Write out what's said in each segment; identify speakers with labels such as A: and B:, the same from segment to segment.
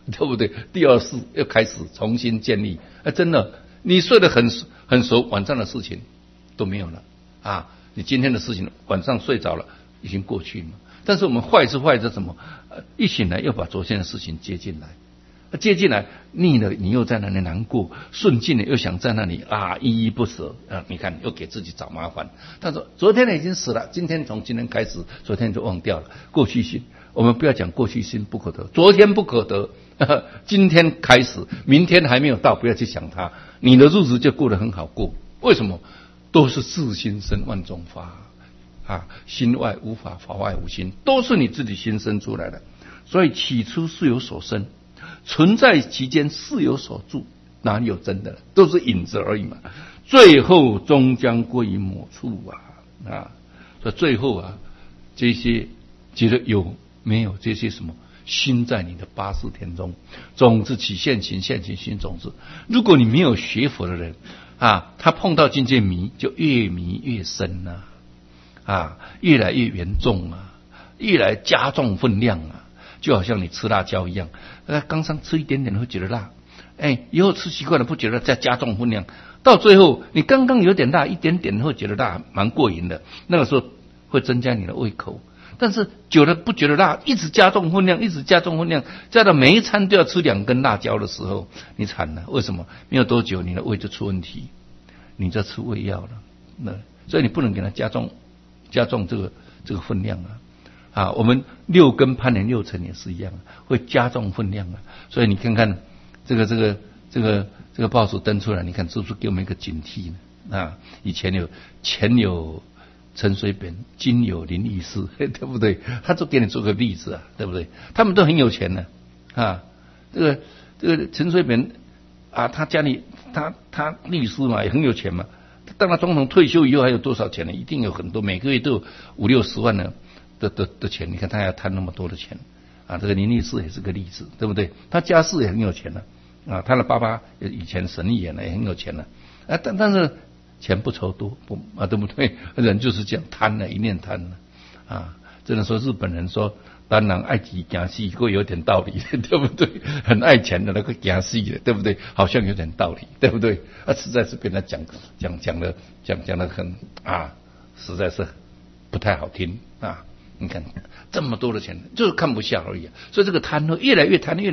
A: 对不对？第二世又开始重新建立。真的，你睡得很熟，晚上的事情都没有了啊！你今天的事情晚上睡着了，已经过去了。但是我们坏是坏在什么？一醒来又把昨天的事情接进来。接进来腻了，你又在那里难过；顺境了，又想在那里依依不舍你看，又给自己找麻烦。他说：“昨天已经死了，从今天开始，昨天就忘掉了。过去心，我们不要讲过去心不可得，昨天不可得，今天开始，明天还没有到，不要去想它，你的日子就过得很好过。为什么？都是自心生万种法心外无法，法外无心，都是你自己心生出来的。所以起初是有所生。”存在其间是有所住，哪里有真的？都是影子而已嘛。最后终将归于某处所以最后这些觉得有没有这些什么心在你的80田中，种子起现行，现行心种子。如果你没有学佛的人他碰到境界迷，就越迷越深越来越严重越来加重分量就好像你吃辣椒一样，刚上吃一点点会觉得辣，以后吃习惯了不觉得，再加重分量，到最后你刚刚有点辣，一点点会觉得辣，蛮过瘾的，那个时候会增加你的胃口。但是久了不觉得辣，一直加重分量，加到每一餐都要吃2根辣椒的时候，你惨了。为什么？没有多久你的胃就出问题，你就吃胃药了。所以你不能给它加重这个分量我们6根攀缘6尘也是一样会加重分量所以你看看这个报纸登出来，你看是不是给我们一个警惕呢？以前有陈水扁，今有林义士，对不对？他就给你做个例子对不对？他们都很有钱呢这个陈水扁他家里他律师嘛，也很有钱嘛。当他总统退休以后还有多少钱呢？一定有很多，每个月都有50-60万呢。的钱，你看他要贪那么多的钱这个林立士也是个例子，对不对？他家世也很有钱他的爸爸以前省议员也很有钱但是钱不愁多对不对？人就是这样贪一念贪真的说日本人说当然爱己行死会有点道理，对不对？很爱钱的那个行死的，对不对？好像有点道理，对不对？实在是被他讲的很实在是不太好听你看这么多的钱，就是看不下而已所以这个贪呢，越来越贪，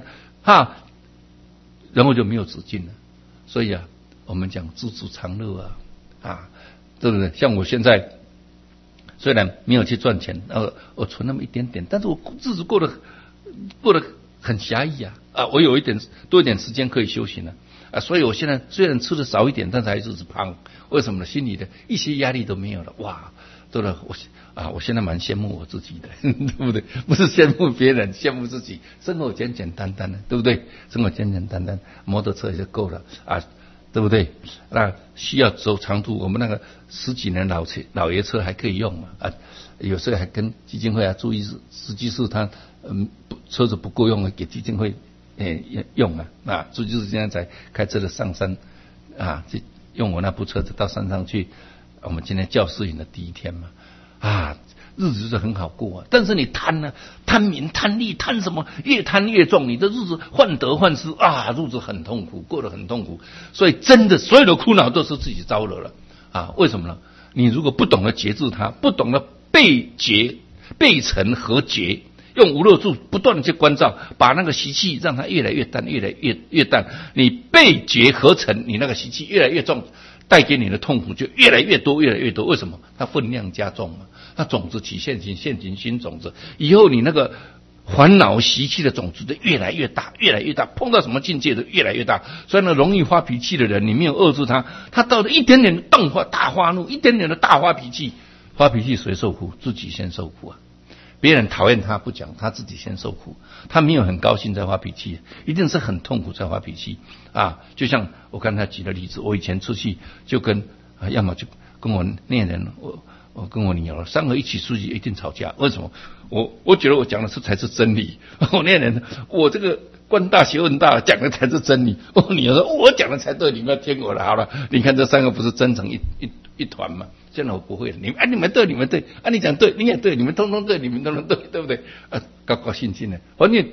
A: 然后就没有止境了。所以我们讲知足常乐对不对？像我现在虽然没有去赚钱，我存那么一点点，但是我日子过得很狭义我有多一点时间可以修行所以我现在虽然吃的少一点，但是还是胖。为什么呢？心里的一些压力都没有了对了，我现在蛮羡慕我自己的，对不对？不是羡慕别人，羡慕自己，生活简简单单的，对不对？生活简简单单，摩托车也就够了对不对？那需要走长途，我们那个10几年老爷车还可以用有时候还跟基金会注意司机是他车子不够用给基金会用所以就是现在才开车的上山就用我那部车子到山上去。我们今天教师营的第1天日子是很好过但是你贪名贪利贪什么，越贪越重，你的日子患得患失日子很痛苦，过得很痛苦。所以真的所有的苦恼都是自己招惹了为什么呢？你如果不懂得节制它，不懂得背尘和结，用无漏处不断的去关照，把那个习气让它越来越淡，越来越淡。你背结合成，你那个习气越来越重，带给你的痛苦就越来越多。为什么？它分量加重它种子起现行，现行心种子，以后你那个烦恼习气的种子就越来越大，碰到什么境界都越来越大。所以呢，容易发脾气的人，你没有遏制他到了一点点的大发怒，一点点的大发脾气，谁受苦？自己先受苦别人讨厌他不讲，他自己先受苦。他没有很高兴在发脾气，一定是很痛苦在发脾气就像我刚才举的例子，我以前出去就跟要么就跟我恋人，我跟我女儿3个一起出去一定吵架。为什么？我觉得我讲的才是真理。我恋人，我这个官大学问大，讲的才是真理。我女儿说我讲的才对，你们要听我的。好了，你看这3个不是争成一团吗？现在我不会了，你们对，你讲对，你也对，你们通通对，你们通通对，对不对？高高兴兴的，反正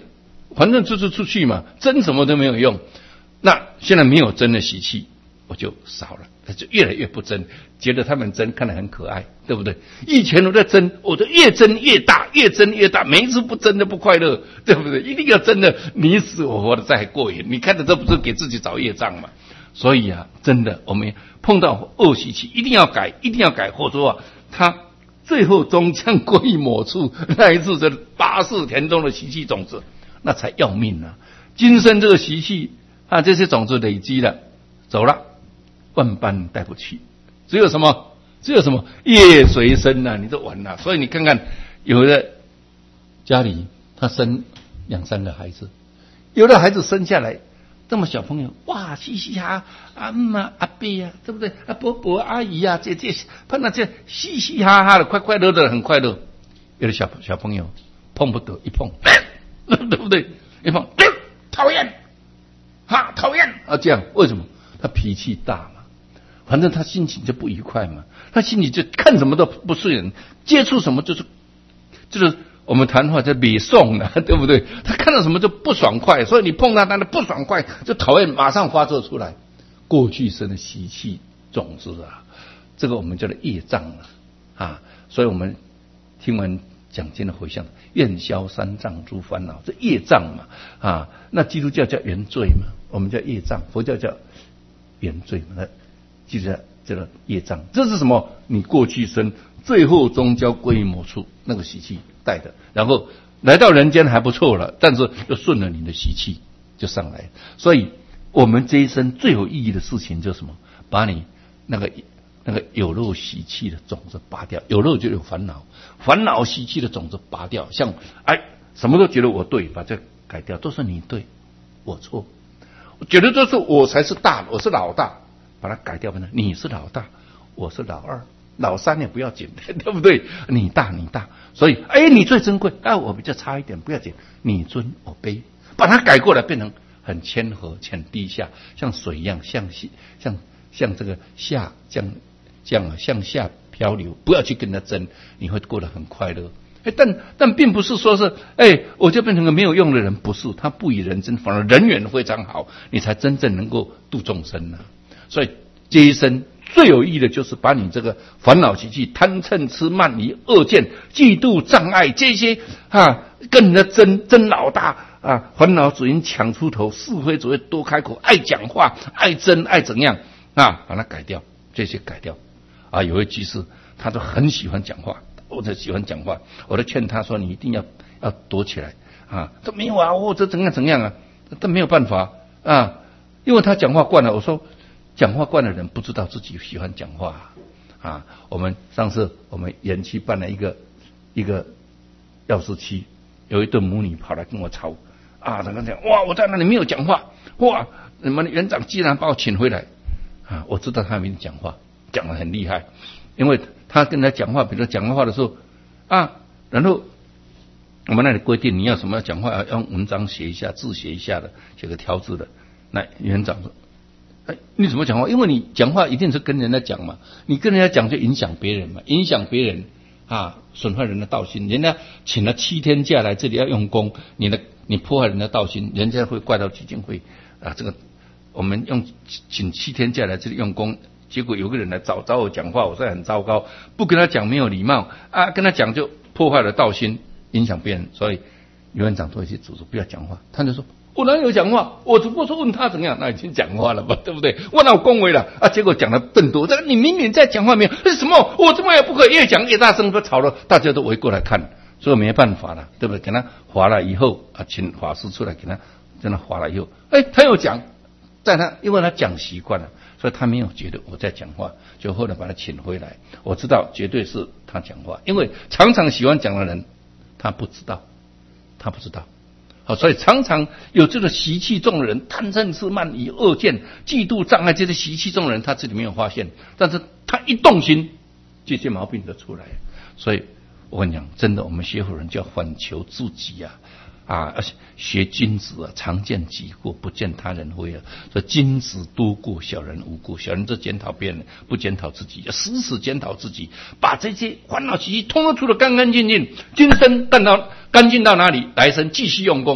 A: 反正就是出去嘛，争什么都没有用。那现在没有争的习气，我就少了，他就越来越不争，觉得他们争看得很可爱，对不对？以前我在争，我就越争越大，越争越大，每一次不争的不快乐，对不对？一定要争的你死我活的才过瘾，你看着这不是给自己找业障嘛？所以啊，真的我们碰到恶习气一定要改，一定要改，或者说他最后终将归于抹处，那一次这八世田中的习气种子，那才要命啊！今生这个习气啊，这些种子累积了，走了，万般带不去，只有什么业随身啊，你就完了。所以你看看，有的家里他生2、3个孩子，有的孩子生下来这么小朋友，哇，嘻嘻哈阿妈阿伯啊，对不对？啊，伯伯阿姨啊，姐姐，碰到这嘻嘻哈哈的，快快乐乐的，很快乐。有的小朋友碰不得，一碰，对不对？一碰，讨厌，哈，讨厌啊！这样为什么？他脾气大嘛，反正他心情就不愉快嘛，他心里就看什么都不顺眼，接触什么就是我们谈话叫北宋了，对不对？他看到什么就不爽快，所以你碰到他的不爽快就讨厌，马上发作出来。过去生的习气种子啊，这个我们叫做业障啊。所以我们听完讲经的回向，愿消三障诸烦恼，这业障嘛啊。那基督教叫原罪嘛，我们叫业障；佛教叫原罪嘛，那记得这个业障，这是什么？你过去生最后终将归于某处，那个习气带的，然后来到人间还不错了，但是又顺了你的习气就上来。所以我们这一生最有意义的事情就是什么？把你那个有漏习气的种子拔掉，有漏就有烦恼，烦恼习气的种子拔掉。像什么都觉得我对，把这改掉，都是你对，我错。我觉得都是我才是大，我是老大，把它改掉吧。你是老大，我是老二。老三也不要紧，对不对？你大，所以你最珍贵，我比较差一点，不要紧，你尊我卑，把它改过来，变成很谦和、很低下，像水一样，像这个下向下漂流，不要去跟他争，你会过得很快乐。但并不是说是我就变成个没有用的人，不是，他不以人争，反而人缘非常好，你才真正能够度众生啊。所以这一生最有意义的就是把你这个烦恼习气、贪嗔痴慢疑恶见、嫉妒障碍这些跟人家争老大啊，烦恼只因抢出头，是非只会多开口，爱讲话、爱争、爱怎样把它改掉，这些改掉啊。有位居士他就很喜欢讲话，我就喜欢讲话，我就劝他说你一定要躲起来啊。他没有啊，我这怎样啊，但没有办法啊，因为他讲话惯了。我说讲话惯的人不知道自己喜欢讲话啊。上次我们园区办了一个药师期，有一对母女跑来跟我吵啊，他讲哇，我在那里没有讲话，哇，你们园长既然把我请回来啊，我知道他没讲话，讲得很厉害，因为他跟他讲话，比如讲话的时候然后我们那里规定你要什么讲话要用文章写一下，字写一下的，写个条字的。那园长说你怎么讲话？因为你讲话一定是跟人家讲嘛，你跟人家讲就影响别人嘛，影响别人损坏人的道心。人家请了7天假来这里要用功，你破坏人的道心，人家会怪到基金会这个我们请7天假来这里用功，结果有个人来找我讲话，我说很糟糕，不跟他讲没有礼貌跟他讲就破坏了道心，影响别人。所以园长都会去组织不要讲话，他就说我哪有讲话？我只不过是问他怎样，那已经讲话了吧，对不对？我哪有恭维了结果讲的更多。你明明在讲话没有？是什么？我怎么也不可以越讲越大声，都吵了，大家都围过来看，所以没办法了，对不对？给他划了以后请法师出来给他，真的划了以后，他又讲，因为他讲习惯了，所以他没有觉得我在讲话，就后来把他请回来。我知道绝对是他讲话，因为常常喜欢讲的人，他不知道。所以常常有这个习气重的人，贪嗔痴慢疑恶见、嫉妒障碍这些习气重的人，他自己没有发现，但是他一动心，这些毛病就出来了。所以我跟你讲，真的，我们学佛人就要反求诸己而且学君子常见己过，不见他人非所以君子多过，小人无过。小人就检讨别人，不检讨自己，要时时检讨自己，把这些烦恼习气通通除得干干净净。今生干净到哪里，来生继续用功，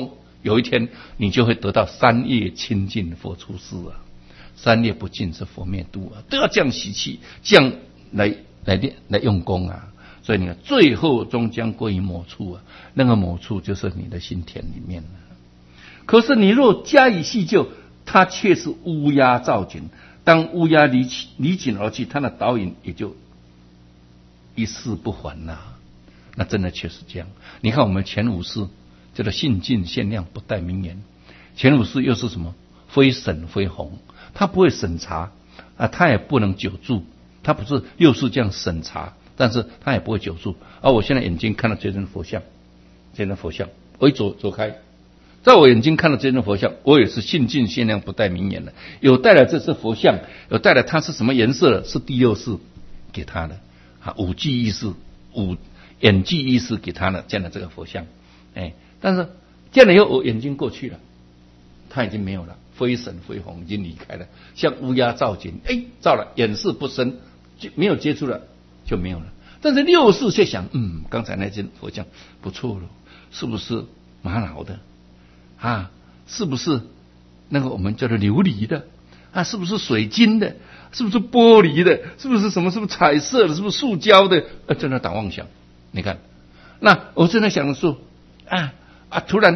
A: 有一天你就会得到三业清净佛出世啊，三业不净是佛灭度啊，都要这样习气，这样来用功啊。所以你看，最后终将归于某处啊，那个某处就是你的心田里面了。可是你若加以细究，它却是乌鸦造景。当乌鸦离井而去，它的导引也就一世不还呐。那真的确实这样。你看我们前五世叫做性净限量不带名言，前五世又是什么？非审非弘，他不会审查啊，他也不能久住，他不是又是这样审查，但是他也不会久住。我现在眼睛看到这尊佛像，我一走开，在我眼睛看到这尊佛像，我也是性净限量不带名言的，有带来这是佛像，有带来它是什么颜色的，是第六世给他的五记意识眼记意识给他的这样的这个佛像，但是见了以后我眼睛过去了，他已经没有了，非审非弘，已经离开了，像乌鸦造井，造了眼视不深，就没有接触了，就没有了。但是六世却想，刚才那尊佛像不错了，是不是玛瑙的啊？是不是那个我们叫做琉璃的啊？是不是水晶的？是不是玻璃的？是不是什么？是不是彩色的？是不是塑胶的？在那打妄想。你看，那我正在想的时候，突然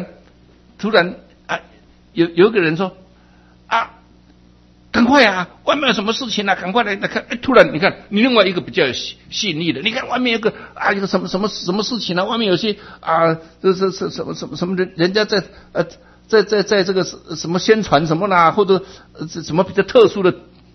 A: 有个人说赶快啊，外面有什么事情啊？赶快来看！突然你看，你另外一个比较有吸引力的，你看外面有个一个什么事情啊？外面有些这是什么人家在这个什么宣传什么啦，或者什么比较特殊的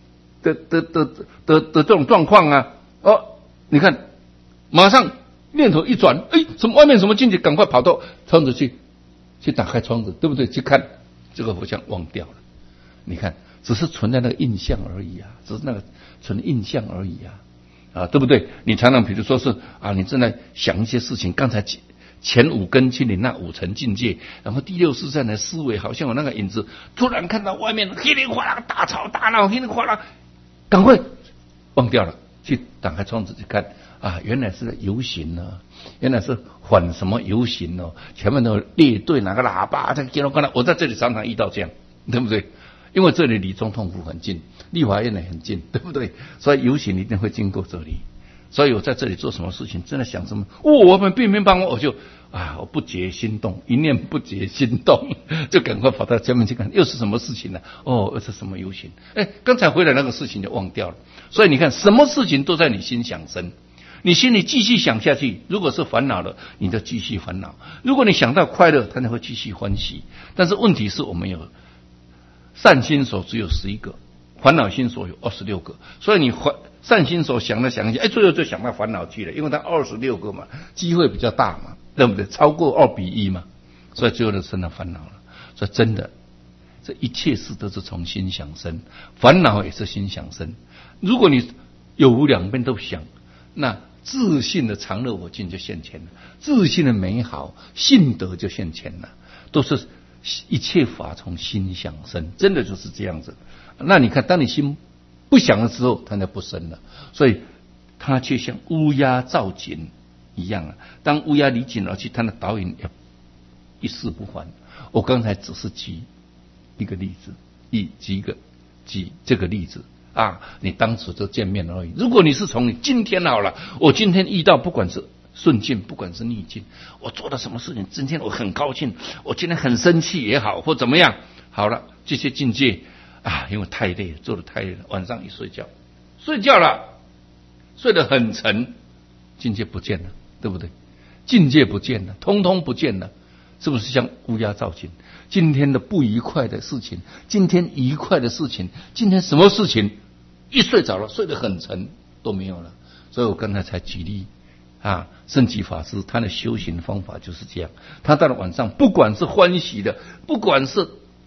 A: 这种状况啊？你看，马上念头一转，什么外面什么境界，赶快跑到窗子去打开窗子，对不对？去看这个佛像，忘掉了。你看，只是存在那个印象而已啊，只是那个存印象而已啊，对不对？你常常比如说是你正在想一些事情，刚才前五根清理那五层境界，然后第六世在的思维好像有那个影子，突然看到外面噼里哗啦大吵大闹，噼里哗啦，赶快忘掉了，去打开窗子去看。原来是游行呢，原来是反什么游行哦，前面都列队拿个喇叭在街头看到，我在这里常常遇到这样，对不对？因为这里离总统府很近，立法院也很近，对不对？所以游行一定会经过这里，所以我在这里做什么事情，真的想什么，我们并没帮我就我不觉心动，一念不觉心动，就赶快跑到前面去看，又是什么事情呢？又是什么游行？刚才回来那个事情就忘掉了。所以你看，什么事情都在你心想生。你心里继续想下去，如果是烦恼了，你就继续烦恼；如果你想到快乐，他就会继续欢喜。但是问题是我们有善心所只有11个，烦恼心所有26个，所以你善心所想一下，最后就想到烦恼去了，因为它26个嘛，机会比较大嘛，对不对？超过2:1嘛，所以最后就生了烦恼了。所以真的，这一切事都是从心想生，烦恼也是心想生。如果你有无两边都想，那自信的常乐我净就现前了，自信的美好信德就现前了，都是一切法从心想生，真的就是这样子。那你看，当你心不想的时候，它就不生了，所以它却像乌鸦造井一样啊。当乌鸦离井而去，它的导引一世不还。我刚才只是举一个例子，举这个例子。你当时就见面而已。如果你是从你今天好了，我今天遇到不管是顺境，不管是逆境，我做了什么事情，今天我很高兴，我今天很生气也好，或怎么样，好了，这些境界因为太累了，做得太累了，晚上一睡觉了，睡得很沉，境界不见了，对不对？境界不见了，通通不见了，是不是像乌鸦造井？今天的不愉快的事情，今天愉快的事情，今天什么事情？一睡着了，睡得很沉，都没有了。所以我刚才才举例圣寂法师他的修行方法就是这样。他到了晚上，不管是欢喜的，不管是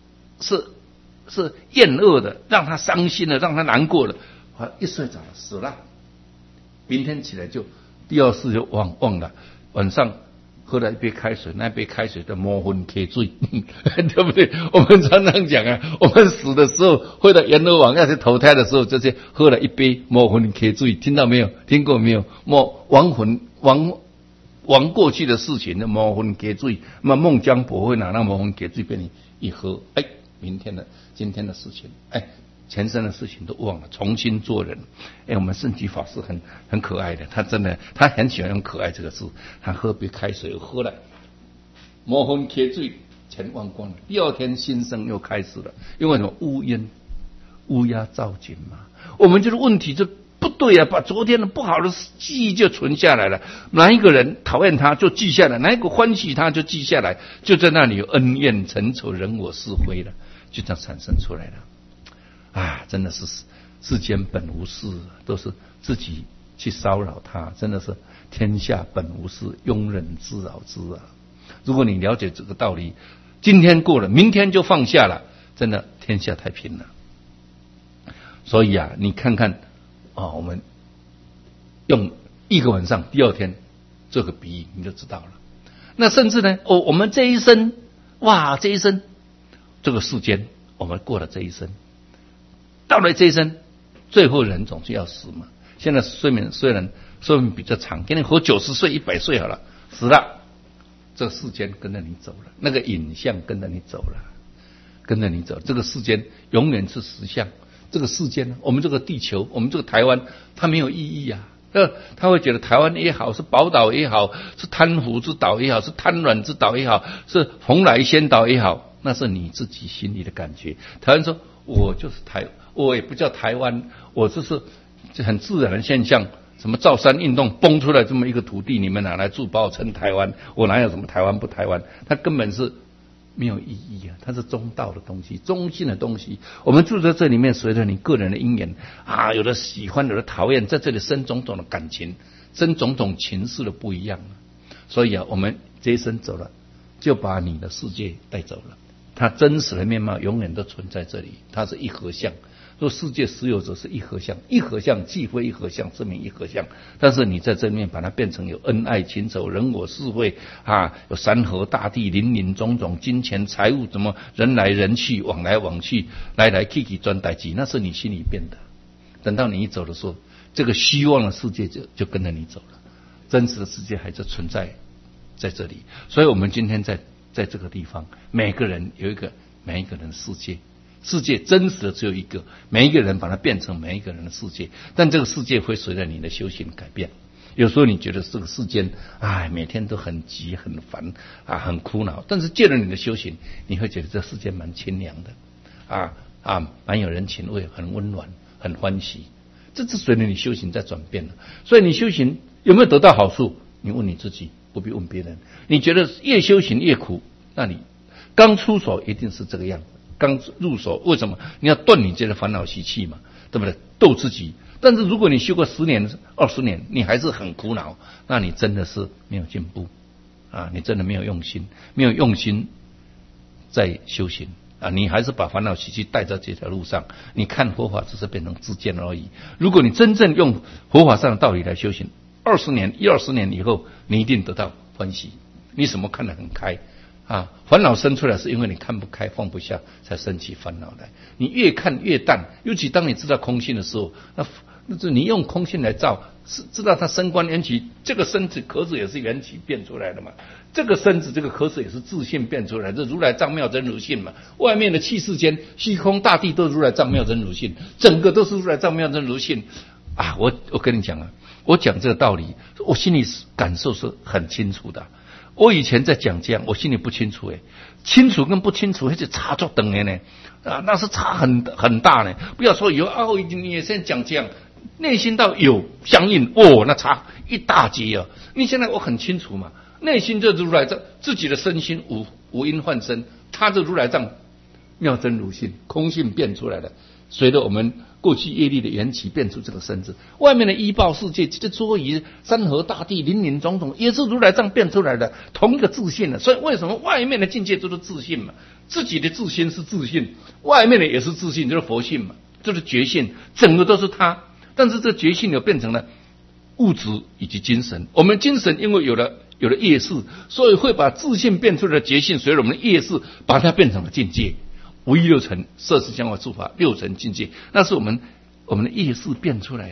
A: 厌恶的，让他伤心的，让他难过的，一睡着了死了。明天起来就第二次就忘了。晚上喝了一杯开水，那杯开水的魔魂铁醉，对不对？我们常常讲我们死的时候，或者阎罗王要去投胎的时候，这些喝了一杯魔魂铁醉，听到没有？听过没有？亡往过去的事情，无分给罪，孟姜伯会哪那无分给罪变成一合，今天的事情，前生的事情都忘了，重新做人。我们圣极法师很可爱的，他很喜欢用可爱这个字。他喝杯开水喝了，无分给罪，钱忘光了。第二天新生又开始了，因为什么？乌鸦造井嘛。我们就是问题就不对啊，把昨天的不好的记忆就存下来了。哪一个人讨厌他就记下来，哪一个欢喜他就记下来，就在那里有恩怨成仇，人我是非了，就这样产生出来了。真的是世间本无事，都是自己去骚扰他，真的是天下本无事，庸人自扰之啊！如果你了解这个道理，今天过了，明天就放下了，真的天下太平了。所以你看看我们用一个晚上，第二天做个比喻，你就知道了。那甚至呢，我们这一生，这个世间，我们过了这一生。到了这一生，最后人总是要死嘛。现在虽然寿命比较长，给你活90岁、100岁好了，死了，这个世间跟着你走了，那个影像跟着你走了，这个世间永远是实相。这个世间，我们这个地球，我们这个台湾，它没有意义啊。他会觉得台湾也好，是宝岛也好，是贪腐之岛也好，是贪婪之岛也好，是蓬莱仙岛也好，那是你自己心里的感觉。台湾说，我也不叫台湾，我这是很自然的现象。什么造山运动崩出来这么一个土地，你们拿来住，把我称台湾，我哪有什么台湾不台湾？它根本是没有意义啊！它是中道的东西，中性的东西。我们住在这里面，随着你个人的因缘有的喜欢，有的讨厌，在这里生种种的感情，生种种情势的不一样。所以我们这一生走了，就把你的世界带走了。它真实的面貌永远都存在这里，它是一合相。说世界实有者是一合相，一合相既非一合相，证明一合相。但是你在这里面把它变成有恩爱情仇、人我是非有山河大地、林林种种、金钱财物，怎么人来人去、往来往去、来来去去转代际，那是你心里变的。等到你一走的时候，这个虚妄的世界就跟着你走了，真实的世界还是存在在这里。所以我们今天在这个地方，每个人有每一个人的世界真实的只有一个，每一个人把它变成每一个人的世界，但这个世界会随着你的修行改变。有时候你觉得这个世间每天都很急很烦很苦恼，但是借着你的修行，你会觉得这世间蛮清凉的蛮有人情味，很温暖，很欢喜。这是随着你修行在转变了。所以你修行有没有得到好处？你问你自己，不必问别人。你觉得越修行越苦，那你刚出手一定是这个样子。刚入手，为什么你要断你这个烦恼习气嘛？对不对？斗自己。但是如果你修过10年、20年，你还是很苦恼，那你真的是没有进步你真的没有用心在修行你还是把烦恼习气带在这条路上。你看佛法只是变成自见而已。如果你真正用佛法上的道理来修行，20年以后，你一定得到欢喜。你什么看得很开烦恼生出来是因为你看不开放不下才生起烦恼来。你越看越淡，尤其当你知道空性的时候，那你用空性来照，知道它生观缘起，这个身子壳子也是缘起变出来的嘛，这个身子这个壳子也是自性变出来的，这如来藏妙真如性嘛。外面的气世间虚空大地都如来藏妙真如性，整个都是如来藏妙真如性我跟你讲我讲这个道理，我心里感受是很清楚的。我以前在讲这样，我心里不清楚清楚跟不清楚，而且差足等的呢那是差很大呢。不要说有你也现在讲这样，内心到有相应那差一大截你现在我很清楚嘛，内心就如来藏自己的身心无因幻身，他就如来藏妙真如性空性变出来的，随着我们过去业力的缘起变出这个身子。外面的依报世界，这桌椅山河大地林林种种，也是如来藏变出来的，同一个自信的。所以为什么外面的境界都是自信嘛？自己的自心是自信，外面的也是自信，就是佛性嘛，就是觉性，整个都是他。但是这觉性又变成了物质以及精神。我们精神因为有了业识，所以会把自信变出来的觉性，随着我们的业识把它变成了境界。无一6层摄持香化诸法6层境界，那是我们的业识变出来的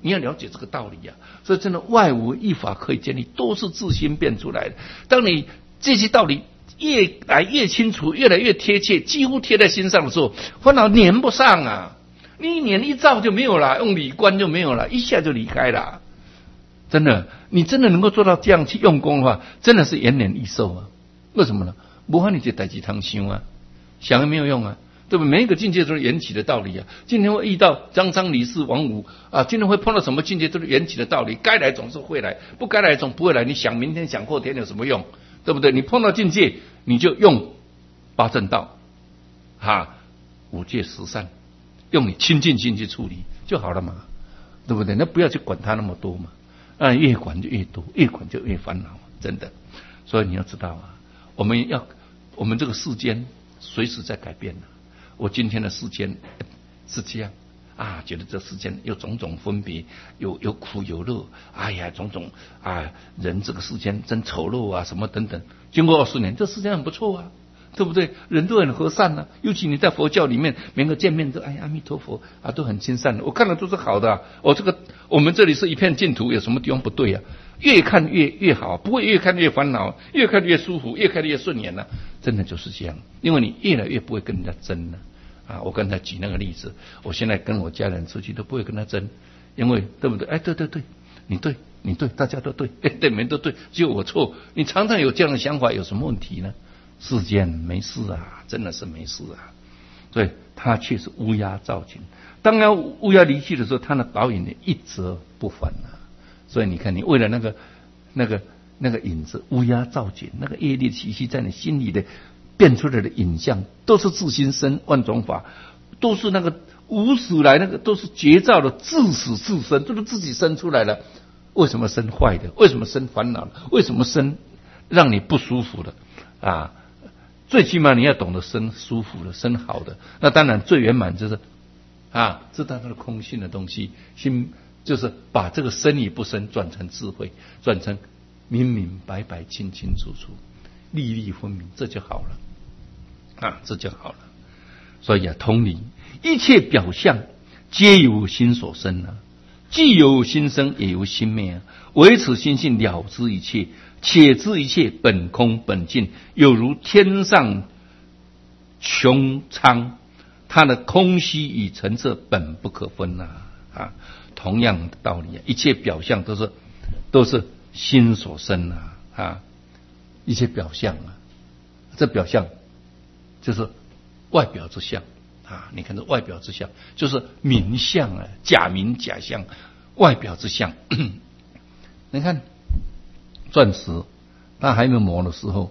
A: 你要了解这个道理啊。所以真的外无一法可以建立，都是自心变出来的。当你这些道理越来越清楚，越来越贴切，几乎贴在心上的时候，烦恼粘不上啊。你一粘一照就没有了，用理观就没有了，一下就离开了。真的，你真的能够做到这样去用功的话，真的是延年益寿啊。为什么呢？不然你这代志通想啊，想也没有用啊，对不对？每一个境界都是缘起的道理啊。今天会遇到张张李氏王五啊，今天会碰到什么境界都是缘起的道理，该来总是会来，不该来总不会来。你想明天想后天有什么用？对不对？你碰到境界，你就用八正道五戒十善，用你清净心去处理就好了嘛，对不对？那不要去管它那么多嘛，越管就越多，越管就越烦恼，真的。所以你要知道啊，我们这个世间随时在改变。我今天的世间是这样啊，觉得这世间有种种分别，有苦有乐，哎呀，种种人这个世间真丑陋啊，什么等等。经过20年，这世间很不错啊，对不对？人都很和善啊，尤其你在佛教里面，每个见面都阿弥陀佛啊，都很亲善的。我看了都是好的啊。我们这里是一片净土，有什么地方不对啊？越看越好，不会越看越烦恼，越看越舒服，越看越顺眼了。真的就是这样，因为你越来越不会跟人家争了啊。我刚才举那个例子，我现在跟我家人出去都不会跟他争，因为对不对？对，你对，大家都对，对，你们都对，只有我错。你常常有这样的想法，有什么问题呢？世间没事啊，真的是没事啊。所以他却是乌鸦照锦。当然乌鸦离去的时候，他的导引一折不返啊。所以你看，你为了那个影子，乌鸦照锦，那个业力习气在你心里的变出来的影像，都是自心生万种法，都是那个无始来那个都是绝造的自始自生，都是自己生出来的。为什么生坏的？为什么生烦恼的？为什么生让你不舒服的啊？最起码你要懂得生舒服的，生好的。那当然最圆满就是知道它的空性的东西，心就是把这个生与不生转成智慧，转成明明白白、清清楚楚、粒粒分明，这就好了这就好了。所以同理，一切表象皆由心所生既由心生，也由心灭唯此心性了知一切，且知一切本空本净，有如天上穹苍，它的空虚与澄澈本不可分同样的道理一切表象都是心所生一切表象这表象就是外表之相你看这外表之相就是名相假名假相，外表之相。你看钻石，它还没磨的时候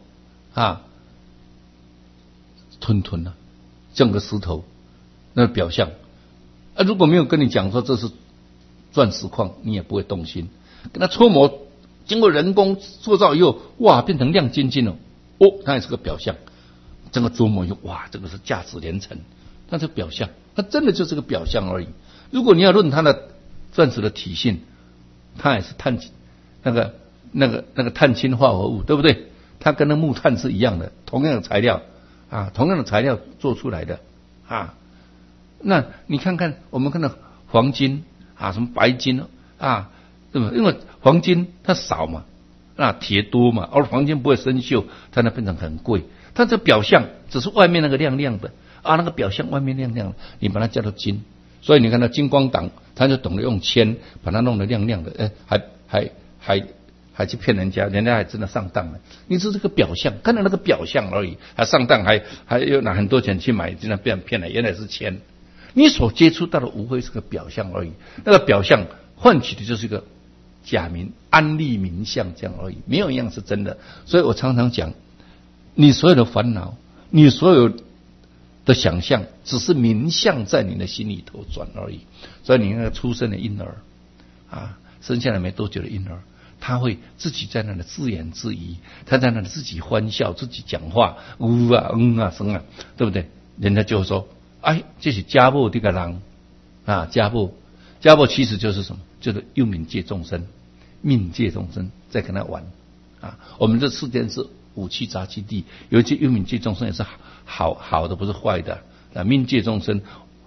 A: 吞像个石头，那表象如果没有跟你讲说这是钻石矿，你也不会动心。跟它搓磨，经过人工塑造以后，哇，变成亮晶晶了。它也是个表象。整个琢磨以后，哇，这个是价值连城。那这表象，它真的就是个表象而已。如果你要论它的钻石的体性，它也是那个碳氢化合物，对不对？它跟那木炭是一样的，同样的材料同样的材料做出来的那你看看我们看到黄金什么白金对吧？因为黄金它少嘛，铁多嘛，而黄金不会生锈，它那变成很贵。它这表象只是外面那个亮亮的那个表象外面亮亮的，你把它叫做金。所以你看到金光党，他就懂得用铅把它弄得亮亮的，还去骗人家，人家还真的上当了。你是这个表象，看到那个表象而已，还上当，还有拿很多钱去买，真的被人骗了，原来是铅。你所接触到的无非是个表象而已，那个表象换取的就是一个假名安利名相这样而已，没有一样是真的。所以我常常讲，你所有的烦恼，你所有的想象，只是名相在你的心里头转而已。所以你那个出生的婴儿生下来没多久的婴儿，他会自己在那里自言自语，他在那里自己欢笑，自己讲话，生对不对？人家就会说，这是家母这个人家母其实就是什么？就是幽冥界众生、命界众生在跟他玩我们这世间是五趣杂七地，有一些幽冥界众生也是好的，不是坏的命界众生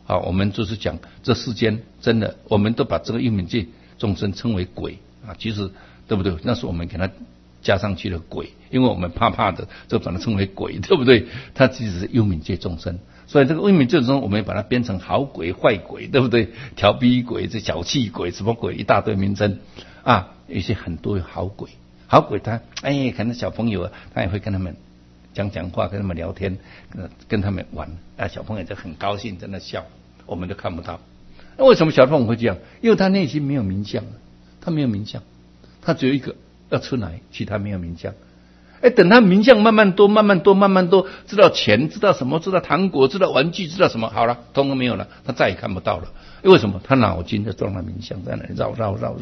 A: 啊，我们就是讲这世间真的，我们都把这个幽冥界众生称为鬼啊，其实对不对？那是我们给他加上去的鬼，因为我们怕的，就把它称为鬼，对不对？它其实是幽冥界众生，所以这个幽冥界众生，我们把它编成好鬼、坏鬼，对不对？调皮鬼、这小气鬼、什么鬼，一大堆名称啊，有些很多好鬼，好鬼他可能小朋友啊，他也会跟他们讲话，跟他们聊天，跟他们玩啊，小朋友就很高兴，在那笑，我们都看不到。那为什么小朋友会这样？因为他内心没有名相，他没有名相，他只有一个要出来，其他没有名相。等他名相慢慢多，知道钱，知道什么，知道糖果，知道玩具，知道什么，好了，通通没有了，他再也看不到了。为什么？他脑筋就装了名相在那里绕，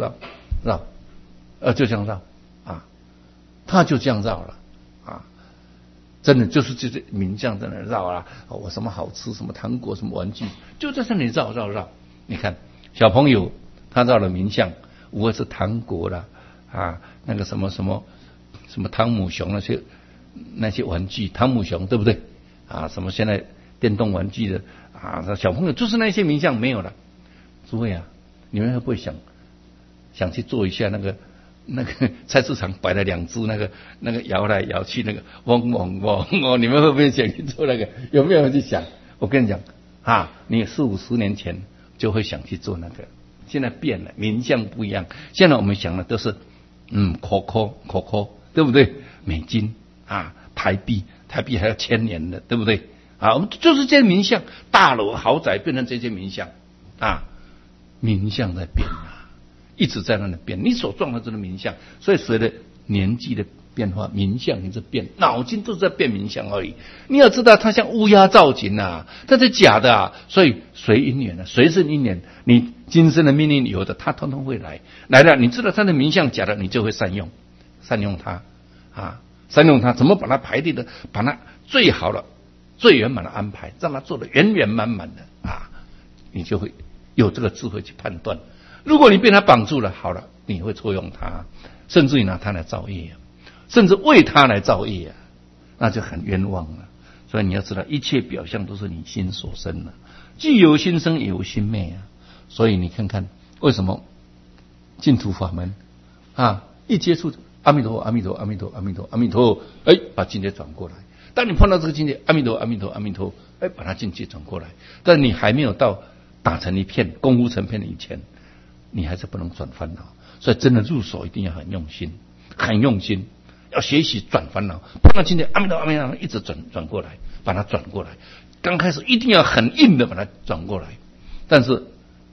A: 就这样绕啊，他就这样绕了啊，真的就是这些名相在那里绕啊，我什么好吃，什么糖果，什么玩具，就在那里绕。你看小朋友他绕了名相，无论是糖果啦啊，那个什么汤姆熊那些玩具，汤姆熊对不对啊？什么现在电动玩具的啊，小朋友就是那些名相没有了。诸位啊，你们会不会想去做一下那个菜市场摆了2只那个摇来摇去那个嗡嗡嗡哦？你们会不会想去做那个？有没有去想？我跟你讲啊，你40-50年前就会想去做那个，现在变了，名相不一样。现在我们想的都是口，对不对？美金啊，台币还要1000年的，对不对？啊，我们就是这些名相，大楼豪宅变成这些名相啊，名相在变啊，一直在那里变。你所撞的这个名相，所以随着年纪的变化，名相一直变，脑筋都是在变名相而已。你要知道，它像乌鸦造景啊，它是假的啊。所以随因缘啊，随是因缘，你今生的命运有的，它通通会来了。你知道它的名相假的，你就会善用它啊，善用它，怎么把它排列的，把它最好的、最圆满的安排，让它做的圆圆满满的啊，你就会有这个智慧去判断。如果你被它绑住了，好了，你会错用它，甚至于拿它来造业，甚至为它来造业，那就很冤枉了。所以你要知道，一切表象都是你心所生的，既有心生也有心灭啊。所以你看看为什么净土法门啊，一接触阿弥陀佛，阿弥陀，阿弥陀，阿弥陀，阿弥陀，把境界转过来。当你碰到这个境界，阿弥陀，阿弥陀，阿弥陀，把它境界转过来。但你还没有到打成一片、功夫成片的以前，你还是不能转烦恼。所以真的入手一定要很用心，要学习转烦恼。碰到境界，阿弥陀，阿弥陀，一直转过来，把它转过来。刚开始一定要很硬的把它转过来，但是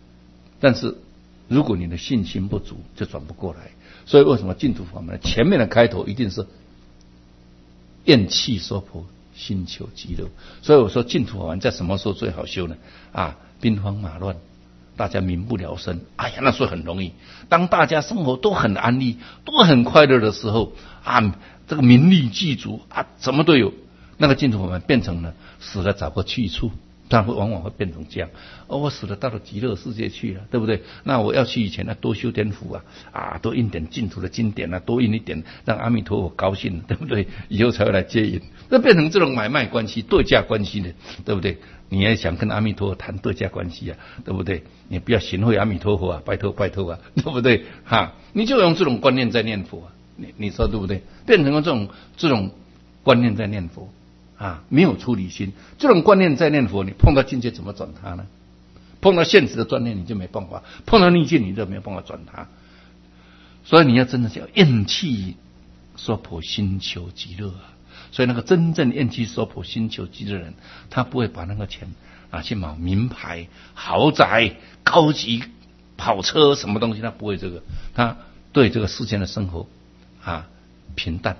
A: 如果你的信心不足，就转不过来。所以为什么净土法门前面的开头一定是厌弃娑婆，心求极乐？所以我说净土法门在什么时候最好修呢？兵荒马乱，大家民不聊生，那时候很容易。当大家生活都很安逸，都很快乐的时候这个名利具足什么都有，那个净土法门变成了死了找个去处。它往往会变成这样，我死了到了极乐世界去了，对不对？那我要去以前多修点福多印点净土的经典多印一点，让阿弥陀佛高兴，对不对？以后才会来接引。那变成这种买卖关系、对价关系的，对不对？你也想跟阿弥陀佛谈对价关系对不对？你不要行贿阿弥陀佛拜托对不对？你就用这种观念在念佛你说对不对？变成了这种观念在念佛。没有出离心，这种观念在念佛，你碰到境界怎么转它呢？碰到现实的专念你就没办法，碰到逆境你就没有办法转它。所以你要真的是要厌弃娑婆，心求极乐所以那个真正厌弃娑婆，心求极乐的人，他不会把那个钱去买名牌、豪宅、高级跑车什么东西，他不会这个，他对这个世间的生活平淡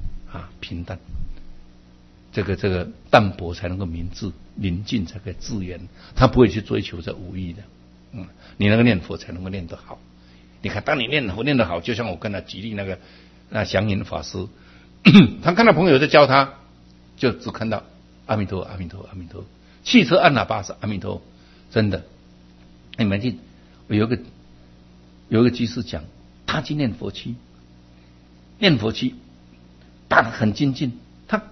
A: 这个淡泊才能够明智，宁静才可以致远，他不会去追求这无益的。你那个念佛才能够念得好。你看，当你念佛念得好，就像我跟他举例那祥云法师，他看到朋友在教他，就只看到阿弥陀阿弥陀阿弥陀，汽车按喇叭是阿弥陀，真的。你们听，有一个居士讲，他去念佛七，打得很精进。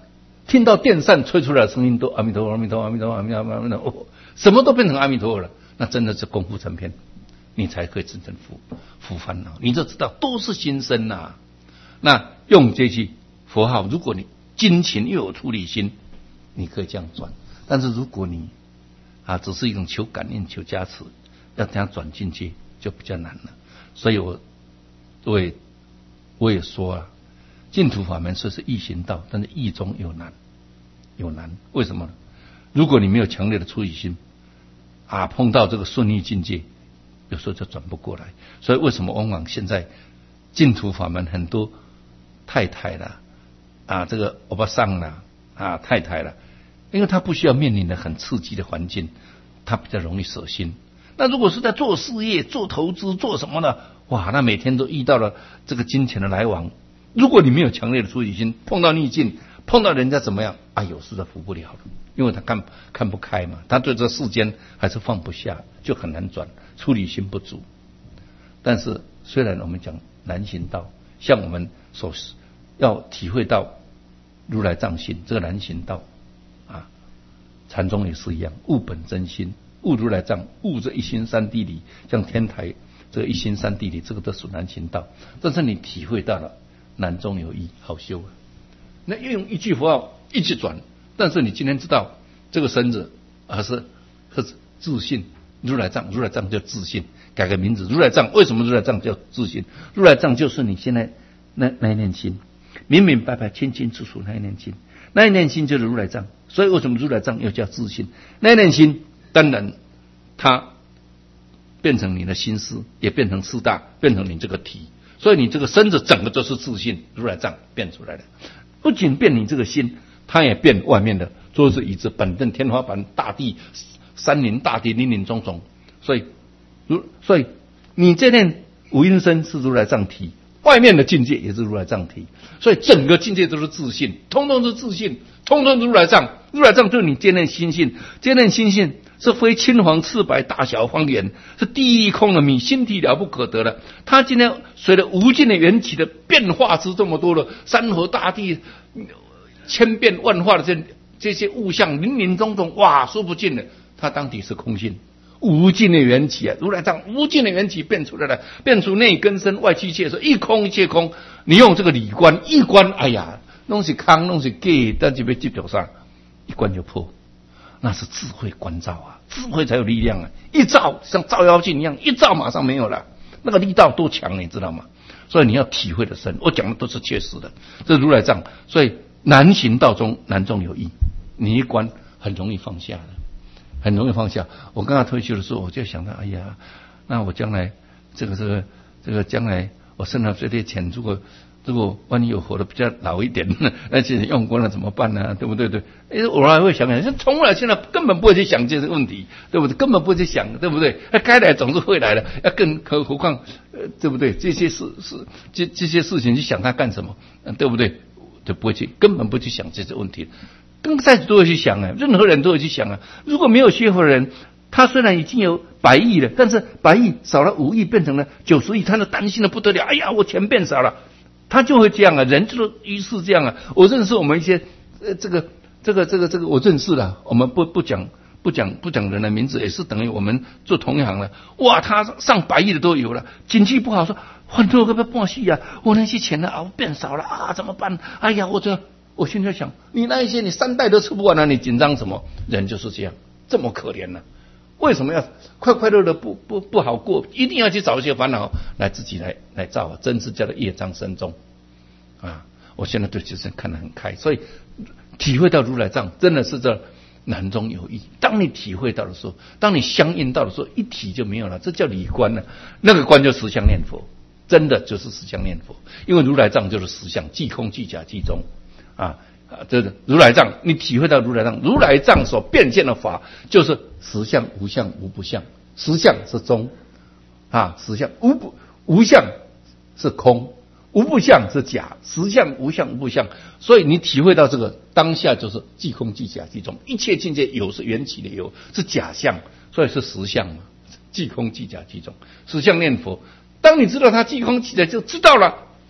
A: 听到电扇吹出来的声音都阿弥陀佛，阿弥陀佛，阿弥陀佛，阿弥陀佛，阿弥陀佛，什么都变成阿弥陀佛了，那真的是功夫成片，你才可以真正伏烦恼。你就知道都是心生呐。那用这些佛号，如果你精勤又有出离心，你可以这样转。但是如果你只是一种求感应、求加持，要这样转境界就比较难了。所以我也说了，净土法门虽是易行道，但是易中有难，有难。为什么呢？如果你没有强烈的出离心碰到这个顺利境界，有时候就转不过来。所以为什么往往现在净土法门很多太太啦这个欧巴桑啦太太啦，因为他不需要面临的很刺激的环境，他比较容易舍心。那如果是在做事业、做投资、做什么呢？哇，那每天都遇到了这个金钱的来往。如果你没有强烈的出离心，碰到逆境，碰到人家怎么样有时都服不了了，因为他看不开嘛，他对这世间还是放不下，就很难转，出离心不足。但是虽然我们讲难行道，像我们所要体会到如来藏性这个难行道禅宗也是一样，悟本真心，悟如来藏，悟这一心三谛理，像天台这个一心三谛理，这个都属难行道。但是你体会到了，难中有易，好修啊。那用一句佛号一起转，但是你今天知道这个身子是自信，如来藏，如来藏叫自信，改个名字，如来藏。为什么如来藏叫自信？如来藏就是你现在那一念心，明明白白、清清楚楚那一念心，那一念心就是如来藏。所以为什么如来藏又叫自信？那一念心，当然它变成你的心思，也变成四大，变成你这个体。所以你这个身子整个都是自信，如来藏变出来的。不仅变你这个心，它也变外面的桌子、椅子、板凳、天花板、大地、山林、大地、林林总总。所以你这念五阴身是如来藏体，外面的境界也是如来藏体。所以整个境界都是自信，通通是自信，通通是如来藏。如来藏就是你这念心性，这念心性是非青黄赤白大小方圆，是地狱空的米，心体了不可得了。它今天随着无尽的缘起的变化之这么多了，山河大地千变万化的这些物象林林总总，哇，说不尽的。它当体是空性，无尽的缘起如来藏无尽的缘起变出来了，变出内根身外气切，说一空一切空。你用这个理观一观，哎呀，弄是空弄是假，但是要执着上一观就破。那是智慧观照智慧才有力量一照像照妖镜一样，一照马上没有了，那个力道多强你知道吗？所以你要体会的深，我讲的都是切实的，这如来藏。所以难行道中难中有易，你一观很容易放下的，很容易放下。我刚刚退休的时候，我就想到，哎呀，那我将来这个将来我剩了这些钱，如果万一有活得比较老一点，那些人用光了怎么办呢？对不对？我还会想，从来现在根本不会去想这个问题，对不对？根本不会去想，对不对？该来总是会来的，更何况对不对？这些事情去想它干什么？对不对？就不会去，根本不会去想这些问题。跟再都会去想任何人都会去想如果没有学佛的人，他虽然已经有100亿了，但是100亿少了5亿，变成了90亿，他就担心的不得了。哎呀，我钱变少了。他就会这样人就是于是这样我认识我们一些这个我认识了，我们不讲人的名字，也是等于我们做同一行了。哇，他上100亿的都有了，经济不好说很多个半戏我那些钱呢变少了怎么办？哎呀，我现在想，你那一些你3代都吃不完了，你紧张什么？人就是这样，这么可怜呢？为什么要快快乐乐不好过？一定要去找一些烦恼来自己来造真是叫做业障深重我现在对这些看得很开，所以体会到如来藏真的是这难中有易。当你体会到的时候，当你相应到的时候，一体就没有了，这叫理观了。那个观就实相念佛，真的就是实相念佛，因为如来藏就是实相，即空即假即中这如来藏，你体会到如来藏，如来藏所变现的法就是实相、无相、无不相。实相是中实相无相是空，无不相是假，实相、无相、无不相。所以你体会到这个当下就是即空即假即中，一切境界有是缘起的有，是假相，所以是实相嘛，即空即假即中。实相念佛，当你知道它即空即假，就知道了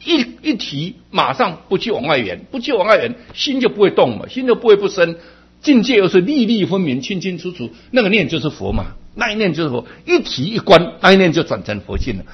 A: 一提马上不去往外缘，不去往外缘，心就不会动嘛，心就不会不生。境界又是粒粒分明、清清楚楚，那个念就是佛嘛，那一念就是佛。一提一观，那一念就转成佛性了。